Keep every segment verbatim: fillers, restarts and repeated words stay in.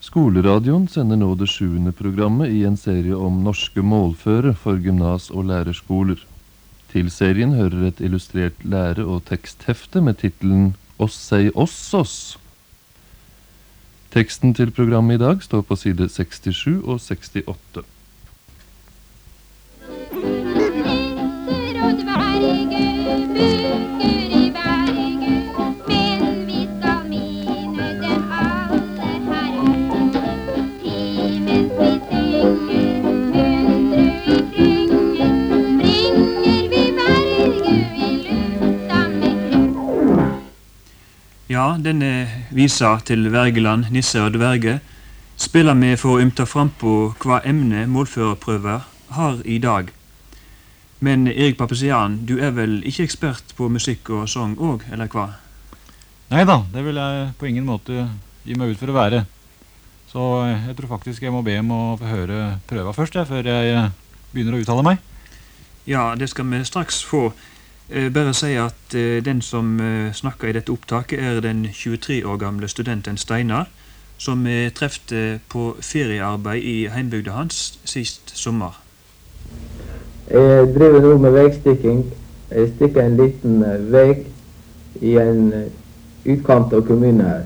Skoleradioen sender nå det sjuende programmet i en serie om norske målføre for gymnas- og lærerskoler. Til serien hører et illustrert lære- og teksthefte med titelen «Oss sei oss oss». Teksten til programmet i dag står på side sekstisju og sekstiåtte. Ja, denne visa til Wergeland, Nisse og dverge, spiller vi for å ymta fram på hva emne målførerprøver har i dag. Men Erik Pappesian, du er vel ikke ekspert på musikk og sång også, eller hva? Neida, det vil jeg på ingen måte gi meg ut for å være. Så jeg tror faktisk jeg må be om å få høre prøva først, ja, før jeg begynner å uttale meg. Ja, det skal vi straks få. Eh, bare si at eh, den som eh, snakker i dette opptaket er den tjuetre år gamle studenten Steinar, som vi trefte på feriearbeid i heimbygda hans sist sommer. Jeg driver nå med vegstikking. Jeg stikker en liten uh, veg i en uh, utkant av kommunen her.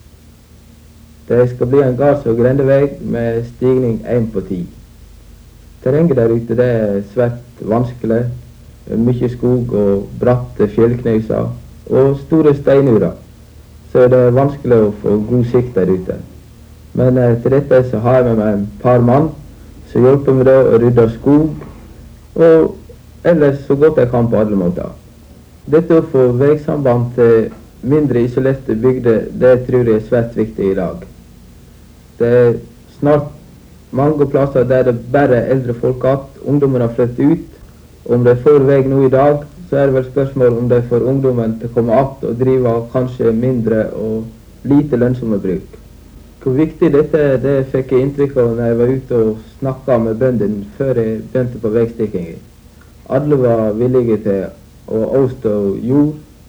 Det skal bli en gards- og grendeveg med stigning én på ti. Terrenget der ute det er svært vanskelig. Mye skog og bratte fjellknauser og store steinurer. Så det er vanskelig å få god sikt der ute. Men uh, til dette så har jeg med meg en par mann som hjelper meg da å rydde skog og ellers så godt jeg kan på alle måter. Dette å få vegsamband til mindre isolerte bygder, det tror jeg er svært viktig i dag. Det er snart mange plasser der det bare eldre folk at ungdommen har flyttet ut. Om de får vei nå i dag, så er det vel spørsmål om de får ungdommen til å komme att og drive kanskje mindre og lite lønnsomme bruk. Hvor viktig dette er, det fikk jeg inntrykk av når jeg var ute og snakket med bøndene før jeg begynte på vegstikking. Alle var villige til å avstå jord,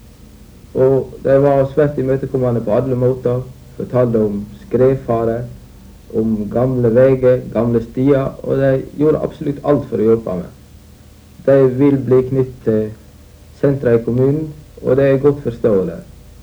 og de var svært imøtekommende på alle måter. Fortalte om skredfare, om gamle veier, gamle stier, og de gjorde absolutt alt for å hjelpe meg. De vil bli knyttet til sentra i kommunen, og det er godt forståelig.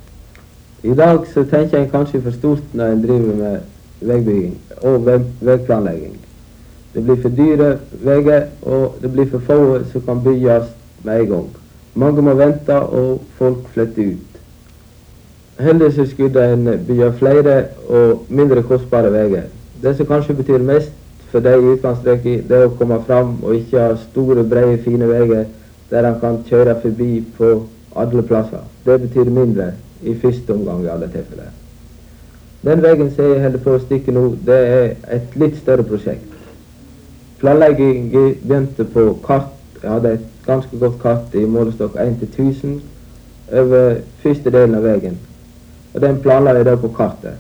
I dag så tenker jeg kanskje for stort når en driver med veibygging og vei, veiplanlegging. Det blir for dyre veier, og det blir for få som kan bygges med en gang. Mange må vente, og folk flytter ut. Heller så skulle en bygge flere og mindre kostbare veier. Det som kanskje betyr mest for de i utgangsstrøket, det er å komme fram og ikke ha store, brede, fine veier der han kan kjøre forbi på alle plasser. Det betyr mindre i første omgang i alle tilfeller. Den veien som jeg holder på å stikke nå, det er et litt større prosjekt. Planleggingen begynte på kart. Jeg hadde et ganske godt kart i målestokk én til tusen over første delen av veien. Og den planla jeg da på kartet.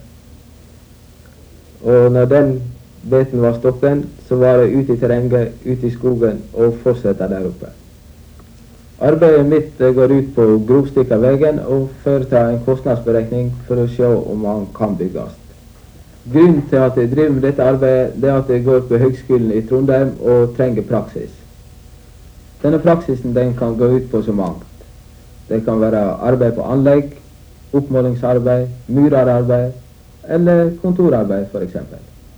Og når den beten var stoppen, så var det ute i terrenget, ute i skogen og fortsette der oppe. Arbeidet mitt går ut på å grovstikke veien og foreta en kostnadsberegning for å se om han kan bygges. Grunnen til at jeg driver med dette arbeidet, det er at jeg går på Høgskolen i Trondheim og trenger praksis. Denne praksisen den kan gå ut på så mangt. Det kan være arbeid på anlegg, oppmålingsarbeid, murararbeid eller kontorarbeid for eksempel.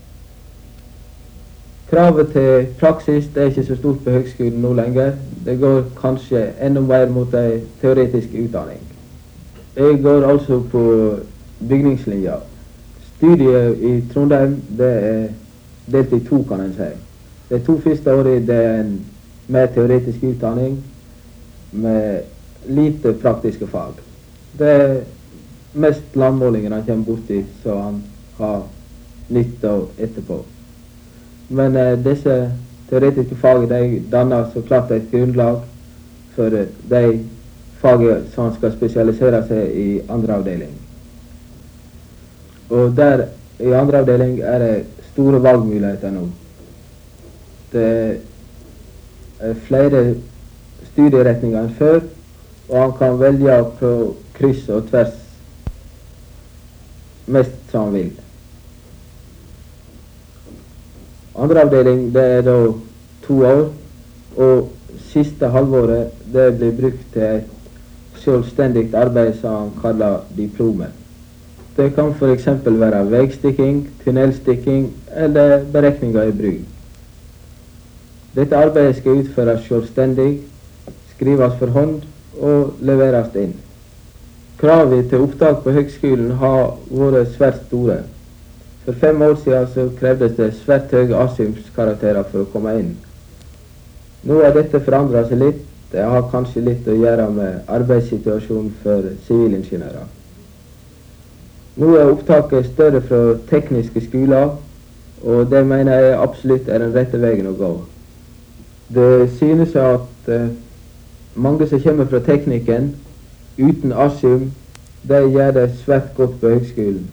Kravet til praksis det er ikke så stort på høgskolen nå lenger. Det går kanskje enda mer mot en teoretisk utdanning. Jeg går altså på bygningslinja. Studiet i Trondheim det er delt i to, kan en si. De to første årene det er en mer teoretisk utdanning med lite praktiske fag. Det er mest landmålingen han kommer borti, så han har nytte av etterpå. Men eh, disse teoretiske fagene de danner så klart et grunnlag for eh, de fagene som han skal spesialisere seg i andre avdeling. Og der i andre avdeling er det store valgmuligheter nå. Det er flere studieretninger enn før, og han kan velge på kryss og tvers mest som han vil. Andre avdeling det er da to år, og siste halvåret det blir brukt til et selvstendig arbeid som han kaller diplomet. Det kan for eksempel være vegstikking, tunnelstikking eller beregninger i bruk. Dette arbeidet skal utføres selvstendig, skrives for hånd og leveres inn. Kravet til opptak på høgskolen har vært svært store. For fem år siden så krevdes det svært høye asymskarakterer for å komme inn. Nå har dette forandret seg litt. Det har kanskje litt å gjøre med arbeidssituasjonen for sivilingeniører. Nå er opptaket større fra tekniske skoler, og det mener jeg absolutt er den rette veien å gå. Det synes at eh, mange som kommer fra teknikken uten asym, de gjør det svært godt på høgskolen.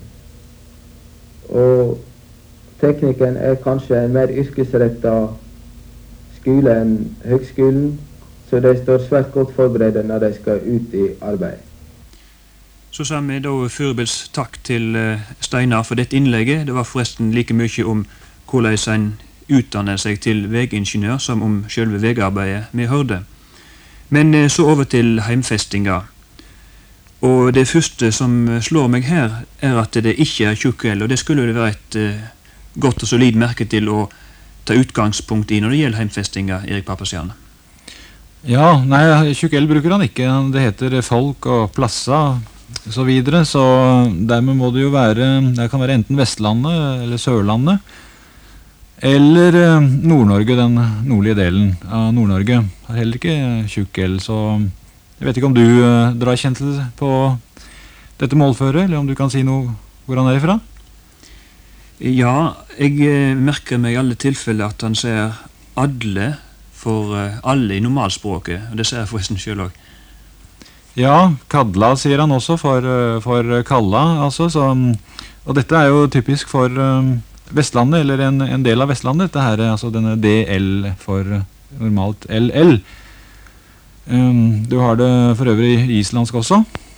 Og teknikken er kanskje en mer yrkesrettet skole enn høgskolen, så de står svært godt forberedt når de skal ut i arbeid. Så sa vi da forbilds takk til Steinar for dette innlegget. Det var forresten like mye om hvordan en utdanner seg til vegingeniør som om selve vegarbeidet vi hørte. Men så over til heimfestinga. Og det første som slår meg her, er at det ikke er tjukk L, og det skulle det være et uh, godt og solid merke til å ta utgangspunkt i når det gjelder heimfestinga, Erik Pappasjern. Ja, nei, tjukk L bruker han ikke. Det heter folk og plasser og så videre, så dermed må det jo være, det kan være enten Vestlandet eller Sørlandet, eller uh, Nord-Norge, den nordlige delen av Nord-Norge. Det er heller ikke tjukk L, så jeg vet ikke om du uh, drar kjensel på dette målføret, eller om du kan si noe hvor han er ifra? Ja, jeg uh, merker meg i alle tilfeller at han ser alle for uh, alle i normalspråket, og det ser jeg forresten selv også. Ja, Kadla sier han også for, uh, for Kalla, altså, så, og dette er jo typisk for uh, Vestlandet, eller en, en del av Vestlandet, dette her er altså denne D L for uh, normalt L L. Um, du har det for øvrig i islandsk også.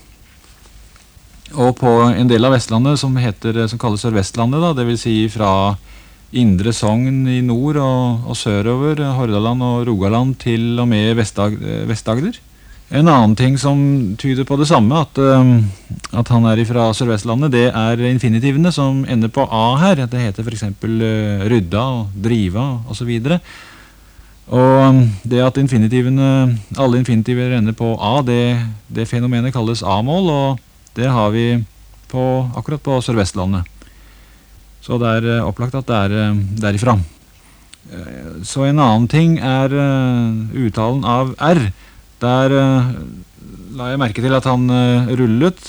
Og på en del av Vestlandet som, heter, som kalles Sørvestlandet, da, det vil si fra Indre Sogn i nord og, og sørover, Hordaland og Rogaland til og med Vestag, Vestagder. En annen ting som tyder på det samme, at, um, at han er fra Sørvestlandet, det er infinitivene som ender på A her. Det heter for eksempel uh, rydda og driva og så videre. Og det at infinitivene, alle infinitiver ender på A, det, det fenomenet kalles A-mål, og det har vi på, akkurat på Sørvestlandet. Så det er opplagt at det er derifra. Så en annen ting er uttalen av R. Der la jeg merke til at han rullet,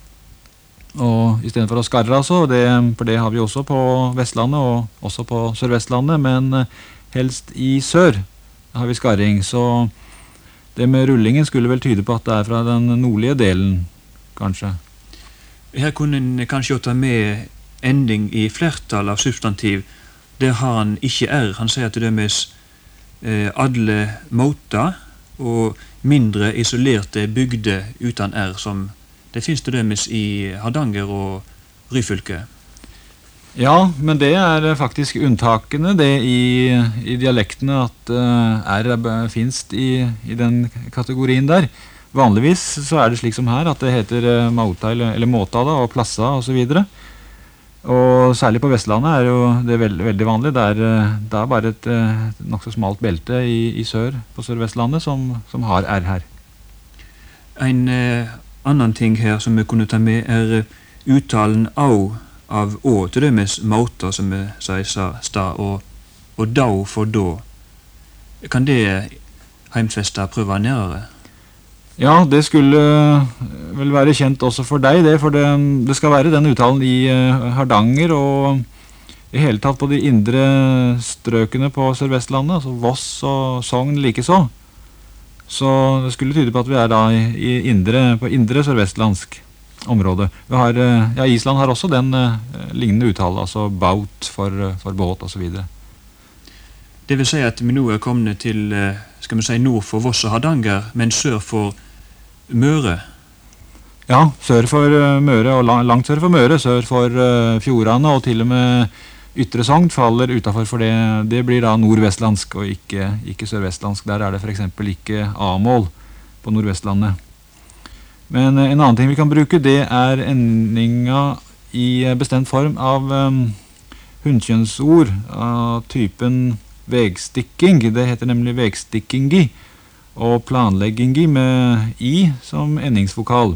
og i stedet for å skarre altså, det, for det har vi også på Vestlandet og også på Sørvestlandet, men helst i sør har vi skarring, så det med rullingen skulle vel tyde på at det er fra den nordlige delen, kanskje. Her kunne en kanskje ta med ending i flertall av substantiv. Der har han ikke R. Han sier til dømes eh, alle måter og mindre isolerte bygder uten R, som det finnes til dømes i Hardanger og Ryfylke. Ja, men det er faktisk unntakene det i, i dialektene at uh, R finnes i, i den kategorien der. Vanligvis så er det slik som her at det heter uh, mauta eller, eller måta da, og plassa og så videre. Og særlig på Vestlandet er jo det veld, veldig vanlig. Det er, uh, det er bare et uh, nok så smalt belte i, i sør på Sør-Vestlandet som, som har R her. En uh, annen ting her som vi kunne ta med er uh, uttalen au av å, til dømes måter som vi sier sta, og, og da for da. Kan det heimfeste prøve nærere? Ja, det skulle vel være kjent også for deg, det, for det, det skal være den uttalen i uh, Hardanger og i hele tatt på de indre strøkene på Sør-Vestlandet, altså Voss og Sogn like så. Så det skulle tyde på at vi er da i, i indre, på indre sørvestlandsk område. Vi har, ja, Island har også den uh, lignende uttale, altså baut for, for båt og så videre. Det vil si at vi nå er kommet til, skal vi si, nord for Voss og Hardanger, men sør for Møre. Ja, sør for uh, Møre, og lang, langt sør for Møre, sør for uh, Fjordane, og til og med Ytre Sogn faller utenfor, for det, det blir da nordvestlandsk og ikke, ikke sørvestlandsk. Der er det for eksempel ikke A-mål på Nordvestlandet. Men en annen ting vi kan bruke, det er endinga i bestemt form av um, hundkjønnsord av typen vegstikking. Det heter nemlig vegstikkingi, og planleggingi med i som endingsvokal.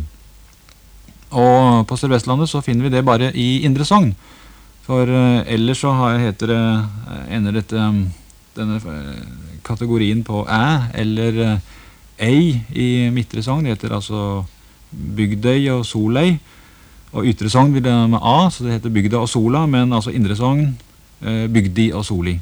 Og på Sørvestlandet så finner vi det bare i Indre Sogn. For uh, ellers så har, heter det, ender dette, um, denne uh, kategorien på æ, eller uh, ei i Midtre Sogn. Det heter altså Bygdøy og Solei. Og Ytre Sogn vil det med a, så det heter Bygda og Sola, men altså Indre Sogn, uh, Bygdi og Soli.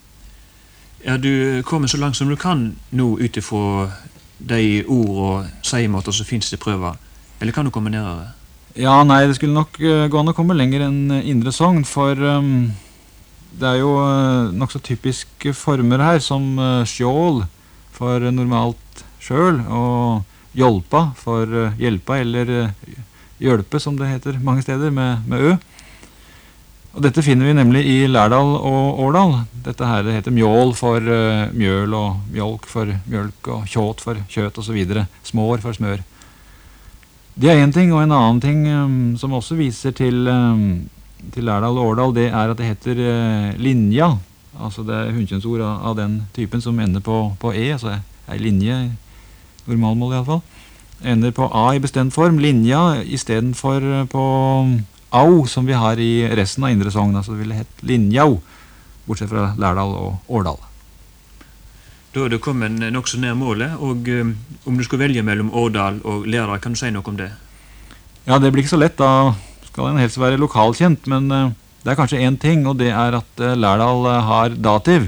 Ja, du kommer så langt som du kan nå utifra de ord og seimåter som finnes i prøver. Eller kan du komme nærmere? Ja, nei, det skulle nok uh, gå an å komme lenger enn uh, Indre Sogn, for um, det er jo uh, nok så typiske former her, som uh, skjål for uh, normalt sjøl, og hjelpa for uh, hjelpa, eller uh, hjelpe, som det heter mange steder, med, med ø. Og dette finner vi nemlig i Lærdal og Årdal. Dette her heter mjål for uh, mjøl, og mjølk for mjølk, og kjåt for kjøt, og så videre. Smår for smør. Det er en ting, og en annen ting um, som også viser til, um, til Lærdal og Årdal, det er at det heter uh, linja. Altså det er hundkjønnsord av, av den typen som ender på, på e, altså er linje, normalmål i alle fall. Ender på a i bestemt form, linja, i stedet for uh, på au, som vi har i resten av Indre Sogn. Altså det ville hett linjau, bortsett fra Lærdal og Årdal. Da er det kommet nok så nær målet, og um, om du skulle velge mellom Årdal og Lærdal, kan du si noe om det? Ja, det blir ikke så lett, da skal en helst være lokalkjent, men uh, det er kanskje en ting, og det er at uh, Lærdal uh, har dativ.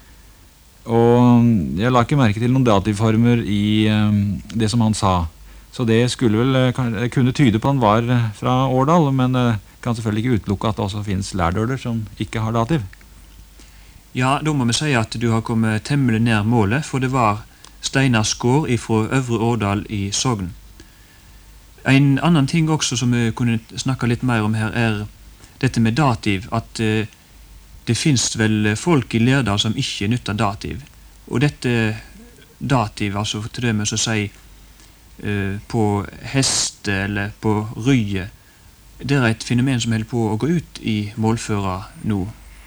Og jeg la ikke merke til noen dativformer i um, det som han sa. Så det skulle vel uh, kunne tyde på han var fra Årdal, men uh, kan selvfølgelig ikke utelukke at det også finnes lærdøler som ikke har dativ. Ja, da må vi si at du har kommet temmelig nær målet, for det var Steinar Skår fra Øvre Årdal i Sogn. En annen ting også som vi kunne snakke litt mer om her, er dette med dativ, at uh, det finnes vel folk i Lærdal som ikke nytter dativ. Og dette dativ, altså til det med å si uh, på heste eller på rye, det er et fenomen som holder på å gå ut i målføra nå.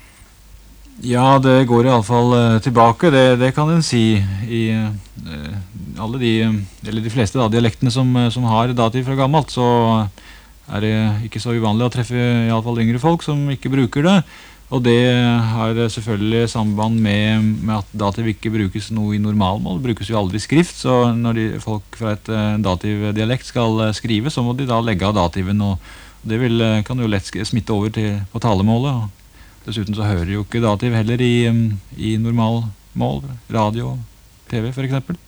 Ja, det går i alle fall uh, tilbake, det, det kan en si i uh, alle de, eller de fleste da, dialektene som, som har dativ fra gammelt, så er det ikke så uvanlig å treffe i alle fall yngre folk som ikke bruker det. Og det har selvfølgelig samband med, med at dativ ikke brukes noe i normalmål. Det brukes jo aldri skrift, så når de, folk fra et uh, dativdialekt skal uh, skrive, så må de da legge av dativen, og det vil, uh, kan jo lett smitte over til, på talemålet. Og dessuten så hører jo ikke dativ heller i, um, i normalmål, radio og tv for eksempel.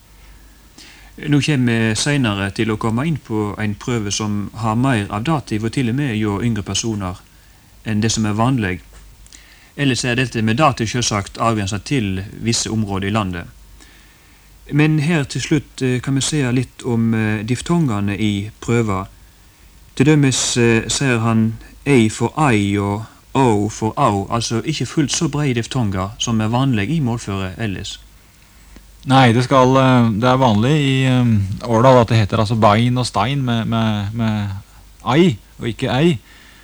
Nå kommer vi senere til å komme inn på en prøve som har mer av dativ, og til og med jo yngre personer enn det som er vanlig. Ellers er dette med dativ selvsagt avgrenset til visse områder i landet. Men her til slutt kan vi se litt om diftongene i prøva. Til dømes ser han ei for ei og å for au, altså ikke fullt så brei diftonger som er vanlig i målføre ellers. Nei, det, skal, det er vanlig i um, Årdal at det heter altså bein og stein med, med, med ei og ikke ei.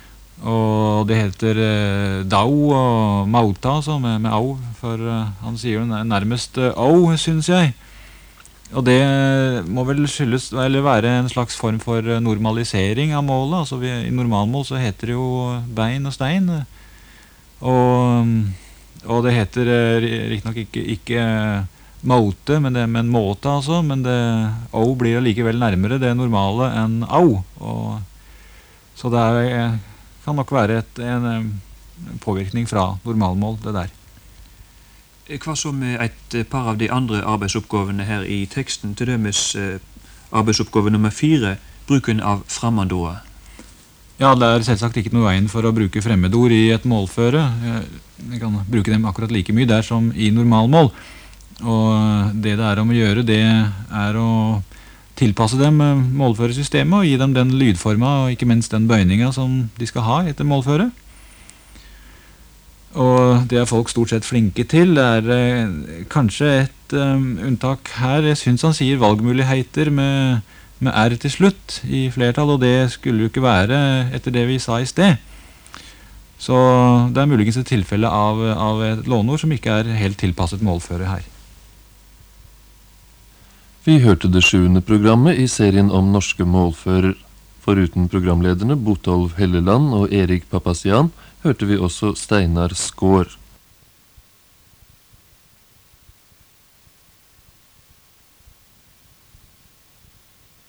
Og det heter uh, dau og mauta altså, med, med au, for uh, han sier jo nærmest uh, au, synes jeg. Og det må vel skyldes, eller være en slags form for normalisering av målet. Altså vi, i normalmål så heter det jo bein og stein. Og, og det heter riktig nok ikke, ikke måte, men det er en måte altså. Men det, au blir likevel nærmere det normale enn au. Og, så det er, kan nok være et, en, en påvirkning fra normalmål, det der. Hva som er et par av de andre arbeidsoppgavene her i teksten, til dømes eh, arbeidsoppgave nummer fire, bruken av fremmedord? Ja, det er selvsagt ikke noe veien for å bruke fremmedord i et målføre. Jeg kan bruke dem akkurat like mye der som i normalmål. Og det det er om å gjøre, det er å tilpasse dem målføresystemet og gi dem den lydforma og ikke minst den bøyninga som de skal ha etter målføre. Og det er folk stort sett flinke til. Det er eh, kanskje et um, unntak her. Jeg synes han sier valgmuligheter med, med R til slutt i flertall, og det skulle jo ikke være etter det vi sa i sted. Så det er muligens et tilfelle av, av et låneord som ikke er helt tilpasset målfører her. Vi hørte det sjuende programmet i serien om norske målfører. Foruten programlederne Botolf Helleland og Erik Papazian hørte vi også Steinar Skår.